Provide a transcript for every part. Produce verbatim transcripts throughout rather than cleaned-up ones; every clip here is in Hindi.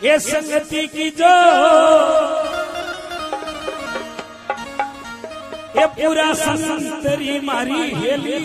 ये संगति की जो ये पूरा संतरी मारी हेली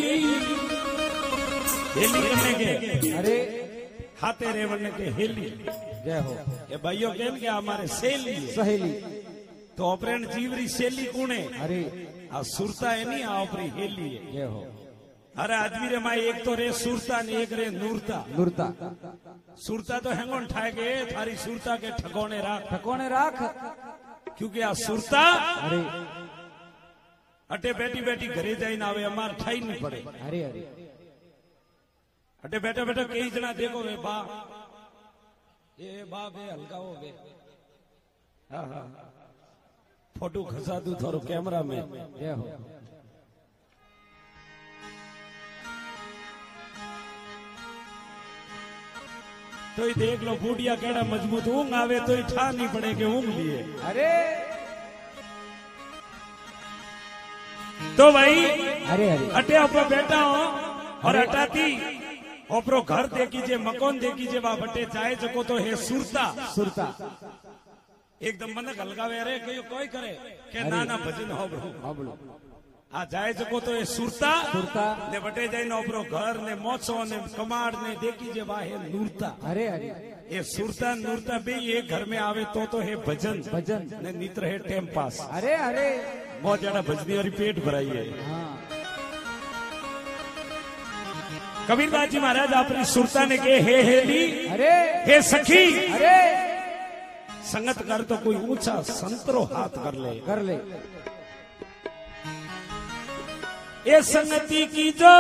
हेली करने के अरे हाथे रेवण के हेली जय हो ये भाइयों के क्या हमारे सहेली सहेली तो ऑपरेंट जीवरी सहेली कौन है अरे आ सुरता है नहीं आ ऑपरी हेली है जय हो अरे आदमी रे माई एक तो रे सुरता ने एक रे नूरता नूरता सुरता तो हेंगोन ठाए के थारी सुरता के ठकोने राख ठकोने राख क्योंकि आ सुरता अरे अटे बैठी बैठी घरे जाइन आवे अमार ठाई नहीं पड़े अरे अरे अटे बैठे बैठे कई जना देखो वे बा ये बा वे हल्का हो वे हाँ हाँ फोटो खसा दू थोड़ो कैमरा में ये हो तो ही देख लो बूढ़िया केड़ा मजबूत ऊंग आवे तो ही ठा नहीं पड़े के ऊंग लिए अरे तो भाई अरे अरे अटे ऊपर बैठा हो और हटाती ओपरो घर देखीजे मकान देखीजे वा बटे चाहे जको तो है सुरता सुरता एकदम मन हलगावे अरे कयो कोई करे के नाना भजन होबड़ो होबड़ो आ जाए जको तो है सुरता सुरता ने बटे जाए न ओपरो घर ने मोचो ने कमाड़ ने देखीजे वा है नूरता अरे अरे ये सुरता नूरता भी एक घर में आवे तो तो है भजन भजन ने नित्र है टेम पास अरे अरे बहुत ज्यादा भजनी और पेट भराई है हाँ। कबीरदास जी महाराज अपनी सुरता ने के हे हेली अरे हे सखी अरे संगत कर तो कोई ऊंचा संतरो हाथ कर ले कर ले ये संगति की जो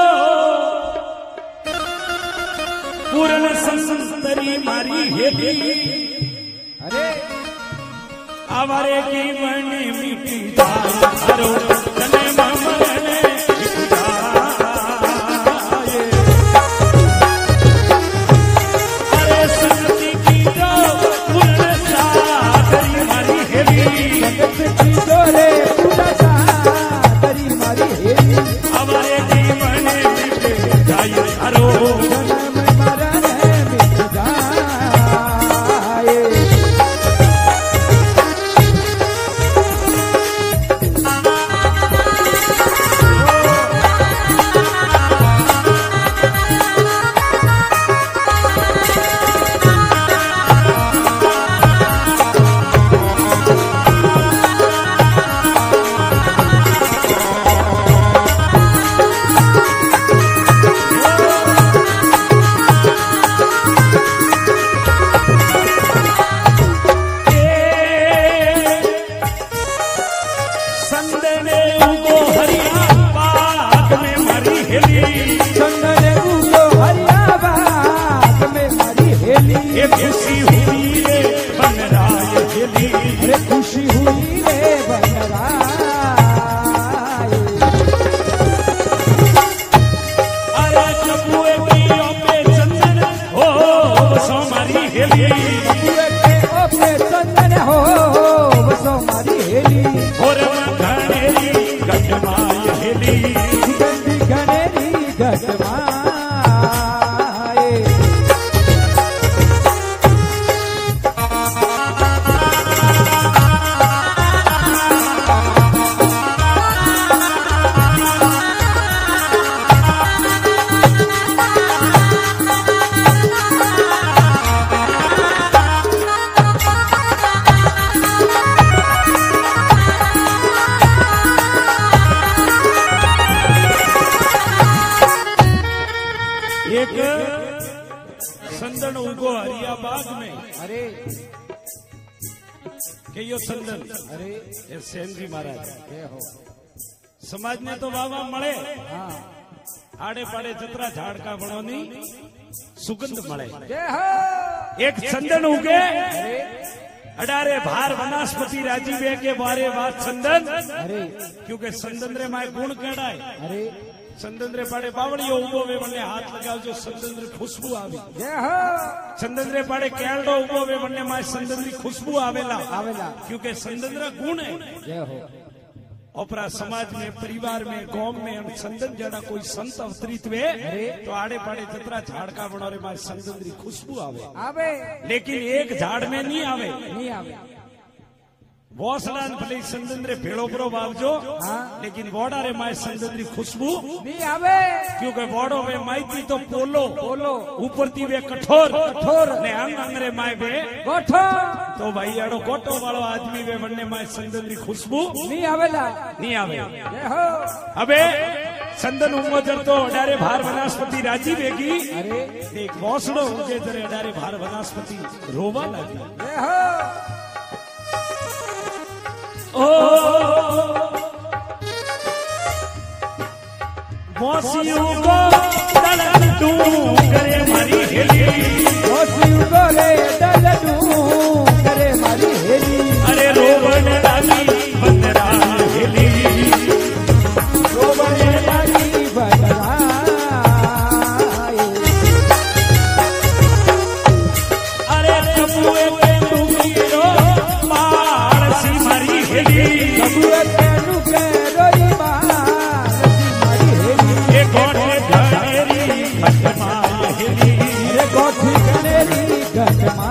पूर्ण संतरी मारी हेली अरे आवारे की मणि मिटी जारो तने ममने अरे संगति की जो पूर्ण सातरी मारी हेली संगति की जो रे पूर्ण सातरी मारी हेली आवारे की मणि मिटी जारो खुशी हुई रे बनराय हेली अरे खुशी हुई रे बनराय अरे चपुए की ओपे चंदन हो बसो मारी हेली चपुए के ओपे चंदन हो बसो मारी हेली और घनेरी गटमाय हेली गंदी घनेरी गटमाय एक संदन उगो हरियाबाग में अरे के यो संदन अरे ये सेन जी महाराज हो समाज ने तो वाह मळे हाँ आड़े पाड़े जतरा झाड़का बणोनी सुगंध मळे एक संदन उगे अडारे भार वनस्पति राजीव के बारे बात संदन अरे क्योंकि संदन रे माय गुण केड़ा है अरे संदन रे पाड़े बावड़ियो उबो वे वने हाथ लगाव जो संदन री खुशबू आवी जय हो संदन रे पाड़े केळडो उबो वे वने माय संदन री खुशबू आवेला आवेला क्योंकि संदन रा गुण है जय हो अपना समाज में परिवार में गांव में संदन जड़ा कोई संत अवतरित वे तो आड़े पाड़े जतरा झाड़का बनोरे में संदन री खुशबू आवे आवे लेकिन एक झाड़ में नहीं आवे नहीं आवे वोसलान भले संदन रे भेड़ो परो वावजो हाँ? लेकिन वोड़ा रे माय संदन री खुशबू नहीं आवे क्योंकि वोड़ो वे माइती तो पोलो पोलो ऊपर ती वे कठोर कठोर ने अंग अंग रे माय वे गोठो तो भाई एड़ो गोटो वालो आदमी वे वन्ने माय संदन री खुशबू नहीं आवेला नहीं आवे जय हो अबे संदन उमजर तो अडारे भार वनस्पति राजी वेगी अरे एक वोसड़ो उगे जरे अडारे भार वनस्पति रोवा लागी जय हो ओ वोसियों को दलडू करे मारी हेली वोसियों को रे दलडू करे मारी हेली अरे रोवन लागी बंदरा हेली रोवन लागी बंदरा अरे कबुए के डूबीरो मार सी मारी हेली कबुए के डूबीरो मार सी मारी हेली ए गोठे घनेरी घटमा हेली अरे गोठी घनेरी घटमा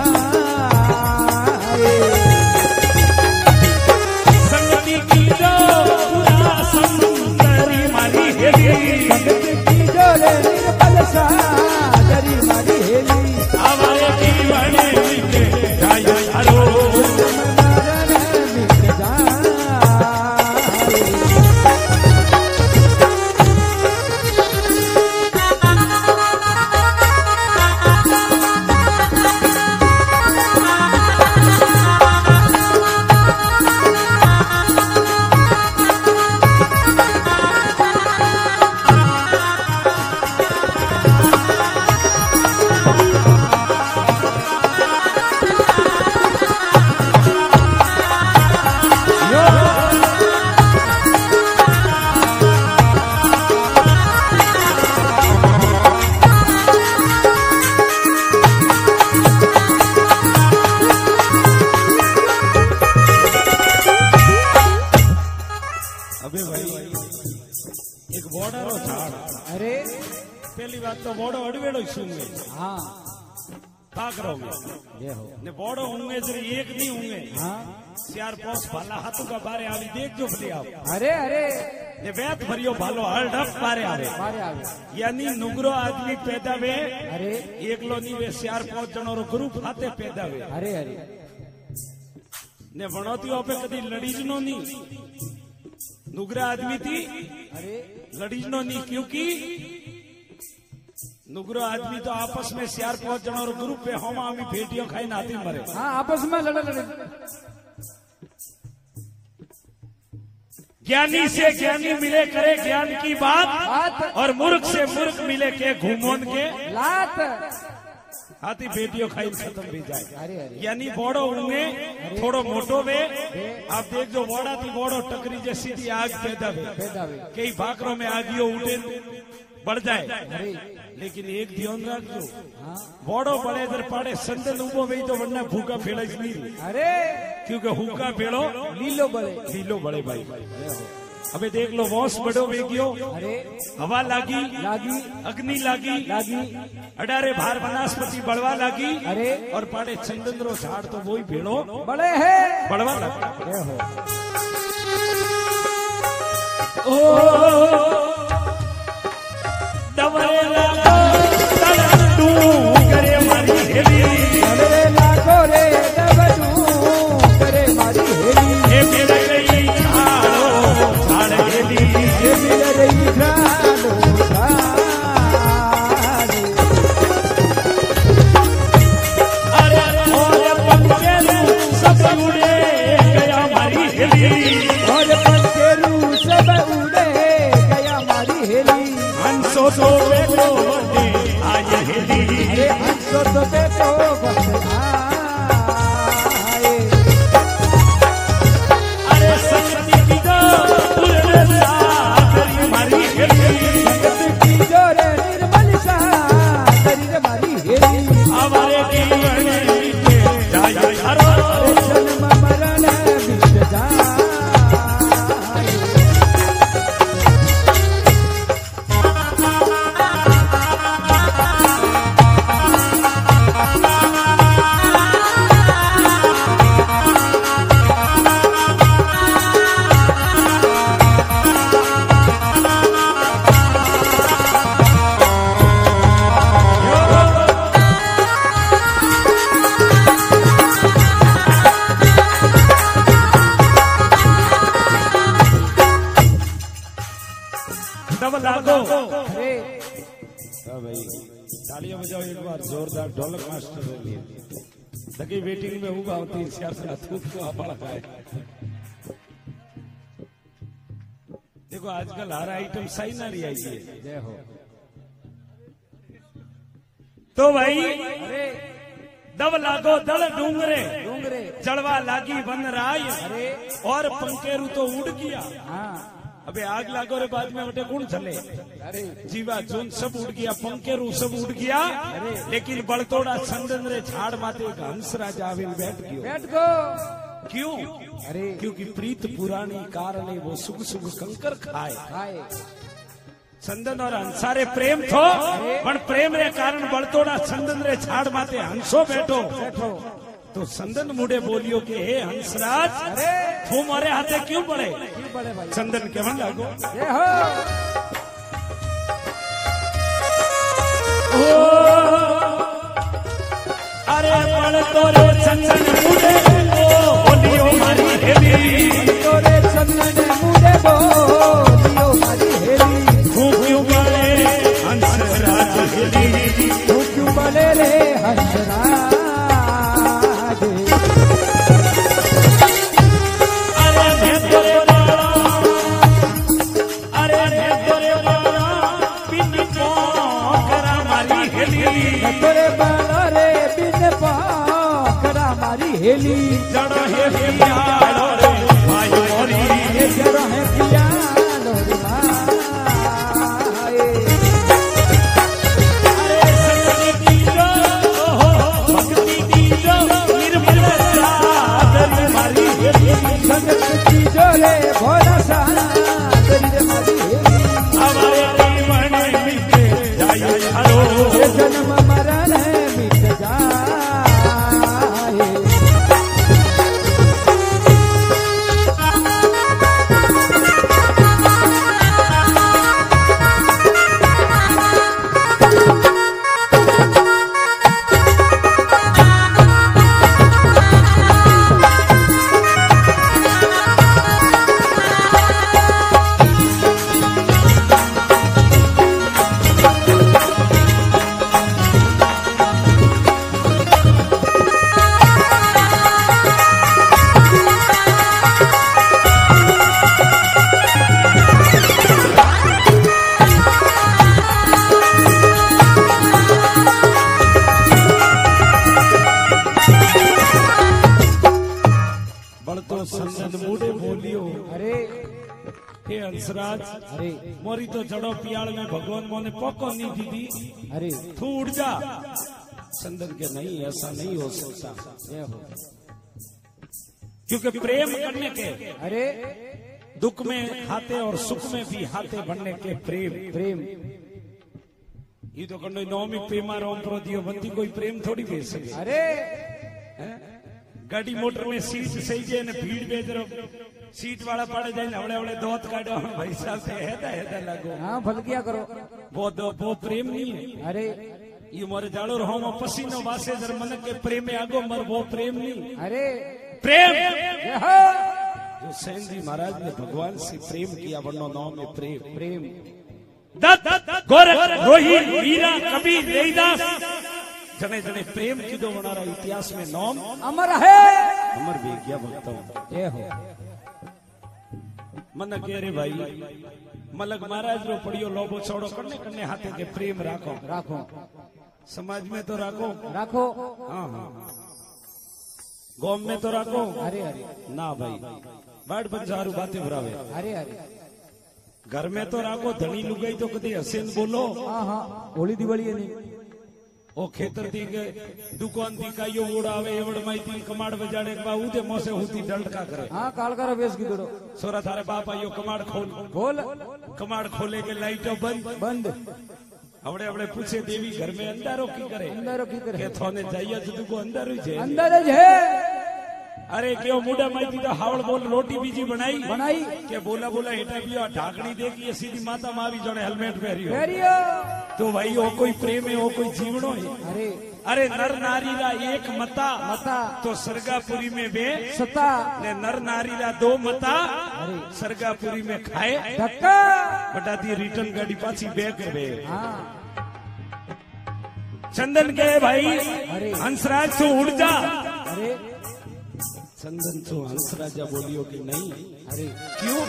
संगति की जो पूरा सुंदरी मारी हेली संगति की जो रे निर्मल सागरी मारी हेली हमारे जीवन में जायो हरो अरे पहली बात तो बोड़ो अड़वेड़ो सुंगे हाँ का करोगे ये हो ने बोड़ो होंगे जरे एक नहीं होंगे हाँ चार पोस भाला हाथों का बारे आवी देख जो भले आओ अरे अरे ने वेत भरियो भालो हलडप बारे आवे बारे आवे यानी नुगरो आदमी पैदा वे अरे एकलो नहीं वे चार पांच जनों रो ग्रुप हाथे पैदा वे अरे अरे ने वणोती पे कदी लड़ीज नो नहीं नुगरा आदमी थी अरे लड़ीज नो नहीं क्योंकि नुगरो आदमी तो आपस में चार पांच जनों रो ग्रुप पे हम आमी भेटियों खाई नाती मरे हाँ आपस में लड़ लड़ ज्ञानी से ज्ञानी मिले करे ज्ञान की बात, बात और मूर्ख से मूर्ख मिले के घूमोन के लात हाथी बेटियों खाई खत्म भी जाए। अरे अरे यानी बोड़ो होंगे थोड़ो मोटो वे आप देख जो बोड़ा थी बोड़ो टकरी जैसी थी आग पैदा वे पैदा वे कई भाकरों में आगियो उठे बढ़ जाए। अरे लेकिन एक ध्यान रखो हाँ बोड़ो बड़े इधर पाड़े संदन उबो वही तो वरना भूखा फेड़ा नहीं अरे क्योंकि हुक्का फेड़ो लीलो बड़े लीलो बड़े भाई। अबे देख लो वॉस बड़ो वेगियो अरे हवा लागी लागी अग्नि लागी लागी अडारे भार वनस्पति बढ़वा लागी अरे और पाड़े चंदन रो झाड़ तो वही भेड़ो बड़े है बढ़वा लगा। ये हो ओ दवरे लागो तलडू करे मारी हेली दवरे लागो रे दवडू करे मारी हेली हे मेरे गई झाड़ो झाड़ हेली हे मेरे गई झाड़ो झाड़ अरे और पंखेरू सब उड़े गया मारी हेली और पंखेरू सब उड़े गया मारी हेली हंसो तो बेटो बने आए हेली अरे हंसो तो बेटो बने आए अरे संगति की जो पूरे सागरी मारी हेली संगति की जो रे निर्मल सागरी मारी हेली हमारे जीवन में जाए हरो जन्म मरण बीत जाए मार जोरदार ढोलक मास्टर हो लिए लगी वेटिंग में हुआ होती चार से थूक को बड़ा है। देखो आजकल हर आइटम सही ना रही आई है। जय हो। तो भाई दब लागो दल डूंगरे डूंगरे जड़वा लागी वन राय और पंकेरू तो उड़ गया। हाँ अबे आग लागो रे बाद में उठे कौन चले। अरे जीवा जून सब उड़ गया पंकेरू सब उड़ गया लेकिन बड़तोड़ा चंदन रे झाड़ माते एक हंसराज आविल बैठ गयो। बैठ गो। क्यों? अरे क्योंकि प्रीत पुरानी कारणे वो सुख सुख कंकर खाए। खाए चंदन और हंसारे प्रेम थो पण प्रेम रे कारण बड़तोड़ा चंदन रे झाड़ माते हंसो बैठो बैठो तो चंदन मुड़े बोलियो कि हे हंसराज अरे तू मारे हाथे क्यों पड़े। क्यों बड़े भाई। चंदन केवन लागो जय हो। ओ, अरे बड़तोरे चंदन मुड़े बोलियो मारी हेली तोरे चंदन मुड़े बोलियो मारी हेली तू क्यों बोले हंसराज हेली तू क्यों बोले रे हंसराज। अरे मैं तोरे बाला अरे मैं तोरे बाला बिन पोखरा मारी हेली तोरे बाला रे बिन पोखरा मारी हेली जड़ है पियालो रे भाई मोरी जड़ है पियालो रे भाई। अरे संगति की जो भक्ति की जो निर्मल सागर मारी हेली संगत की जो रे भोला सागर मारी हेली हमारे जीवन मिट जाए हरो जन्म मरण मिट जाए। बड़तो संदन मुड़े बोलियो अरे हे हंसराज अरे मोरी तो जड़ो पियाल में भगवान मोने पोको नहीं दीदी अरे तू उड़ जा। संदन के नहीं ऐसा नहीं हो सकता जय हो। क्योंकि प्रेम करने के अरे दुख में हाथे और सुख में भी हाथे बनने के प्रेम प्रेम ये तो कंडो नौमी प्रेमा रोम प्रो दियो बंदी कोई प्रेम थोड़ी भेज सके। अरे गाड़ी मोटर में सीट सही जे ने भीड़ भेज रो सीट वाला पड़े जाए हवड़े हवड़े दोत काटो भाई साहब से हेदा हेदा लागो। हाँ भलकिया करो। वो दो वो प्रेम नहीं है। अरे ये मोरे जाड़ो रहो मो पसीनो वासे जर मन के प्रेम में आगो मर वो प्रेम नहीं अरे प्रेम जय हो। जो सैन जी महाराज ने भगवान से प्रेम किया वरनो नाम में प्रेम प्रेम दत्त गोरख रोहित वीरा कबीर रैदास जने जने प्रेम की दो बना रहा इतिहास में नाम अमर है। अमर भी क्या भक्तों जय हो। मन के रे भाई मलक महाराज रो पड़ियो लोबो छोड़ो करने करने हाथे के प्रेम राखो राखो समाज में तो राखो राखो। हाँ हाँ गांव में तो राखो अरे अरे ना भाई बाट बंजारू बातें भरावे अरे अरे घर में तो राखो धनी लुगाई तो कदी हसीन बोलो। हाँ हाँ होली दिवाली है नहीं ओ खेतर दी के दुकान दी का यो उड़ावे एवड़ माई तीन कमाड़ बजाड़े के बाद उदे मोसे होती डंड का करे। हाँ काल करो बेस की दौड़ो सोरा थारे बापा यो कमाड़ खोल बोल कमाड़ खोले के लाइटो बंद बंद हवड़े हवड़े पूछे देवी घर में अंधारो की करे अंदर की करे के थोने जाइए तो को अंदर ही छे अंदर ज है। अरे क्यों मुडा माई तो हावड़ बोल रोटी बीजी बनाई बनाई के बोला बोला हेटा भी ढाकनी देखी सीधी माता मारी जोड़े हेलमेट पहरियो फेरियो तो भाई वो कोई प्रेम है वो कोई जीवनो है। अरे अरे नर नारी रा एक मता मता तो सरगापुरी में बे सता ने नर नारी रा दो मता अरे सरगापुरी में खाए धक्का बटाती रिटर्न गाड़ी पाछी बे कर बे। हाँ चंदन के भाई अरे हंसराज तू उड़ जा। अरे चंदन तू हंसराजा बोलियो कि नहीं? अरे क्यों?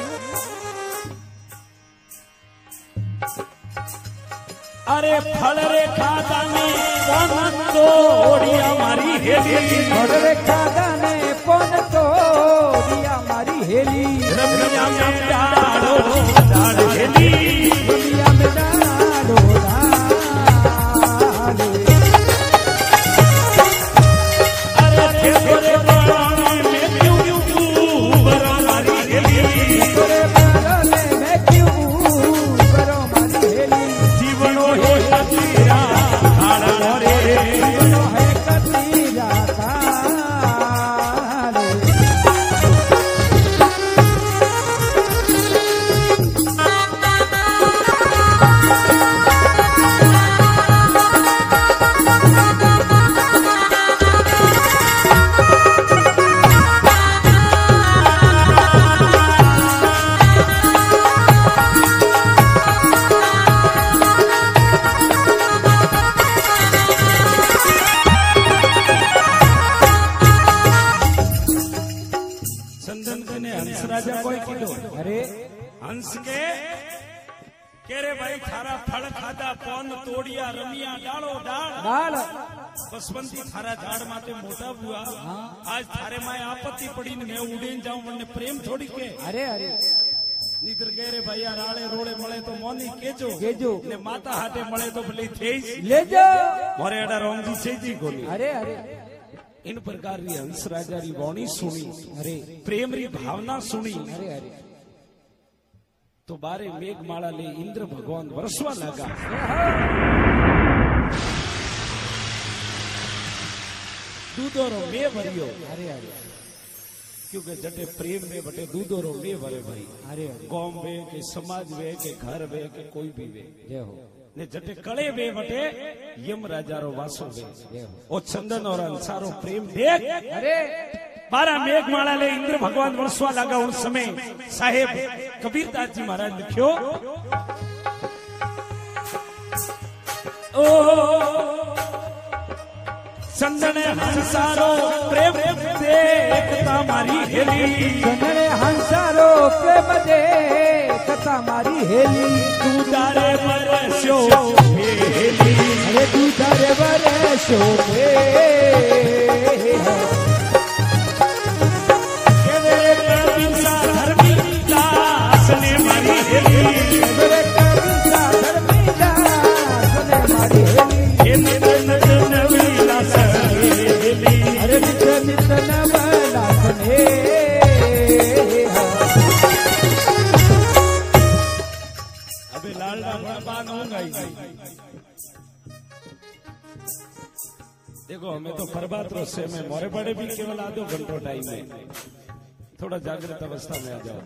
अरे फल रे खाता में कौन तोड़िया मारी हेली, फल रे खाता ने कौन तोड़िया मारी हेली, रमिया में डालो डाल हेली, दुनिया में डालो डाल। अरे थोड़े बारे में क्यों क्यों बरा मारी हेली, थोड़े बारे में क्यों बरा मारी हेली, जीवनो है कतीरा खाड़ मोरे, जीवनो है कतीरा खाड़। चंदन के ने हंस राजा कोई कीधो? अरे हंस के केरे भाई थारा फल खाधा पौन तोड़िया रमिया डालो डाल, डाल बसवंती थारा झाड़ माते मोटा हुआ, आज थारे माए आपत्ति पड़ी ने मैं उड़ेन जाऊं मने प्रेम थोड़ी के। अरे अरे नितर केरे भैया राले रोड़े मळे तो मोनी केजो केजो ने माता हाथे मळे तो भले थेई ले जाओ। मोरे एडा रोमजी सेजी कोनी। अरे अरे इन प्रकार री हंस राजा री वाणी सुनी, अरे प्रेम री भावना सुनी, अरे अरे तो बारे मेघमाला ले इंद्र भगवान वरसवा लगा। दूधोरो में भरियो, अरे अरे क्योंकि जटे प्रेम में बटे दूधोरो में भरे भाई। अरे अरे कौम वे के समाज वे के घर वे के कोई भी वे जय हो ने जटे कड़े वे बटे यम राजा रो वासो वे। जय हो। ओ चंदन और अंसारो प्रेम देख अरे बारह मेघमाला ले इंद्र भगवान वरसवा लगा। उस समय साहेब कबीरदास जी महाराज लिखियो, ओ चंदन हंसारो प्रेम देखता मारी हेली, चंदन हंसारो प्रेम दे कथा मारी हेली, दूधारे बरस्यो हेली, अरे दूधारे बरस्यो धर्मी दास ने मारी हेली, मेरे कविता धर्मी दास ने मारी हेली, अरे नित्य नित्य नवलास ने। अबे लालडा बड़बान होगा ही। देखो हमें तो परबात्रो से में मोरे बड़े भी केवल आधो घंटो टाइम है, थोड़ा जागृत अवस्था में आ जाओ।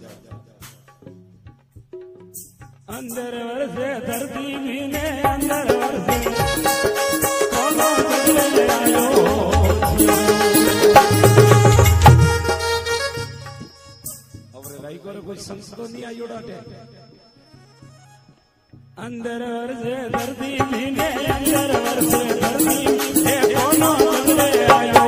अंदर वर्षे धरती भी ने अंदर वर्षे कोनो बदले आयो, और राई को कोई संस्कृत नहीं आयो डाटे। अंदर वर्षे धरती भी ने अंदर वर्षे धरती हे कोनो बदले आयो,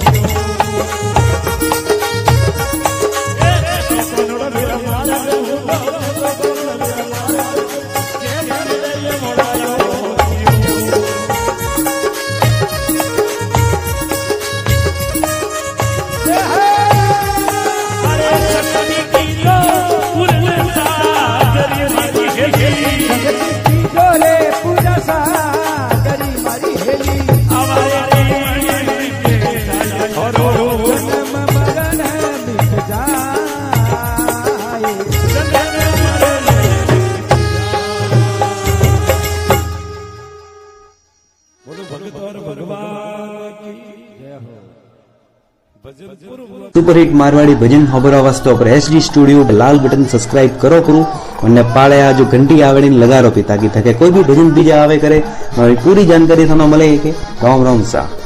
सुपरहिट मारवाड़ी भजन खबरों वास्ते पर एसडी स्टूडियो लाल बटन सब्सक्राइब करो करो और पाड़े आ जो घंटी आवड़ी लगा रो ताकि थके कोई भी भजन बीजा आवे करे पूरी जानकारी थानो मले के राम राम सा।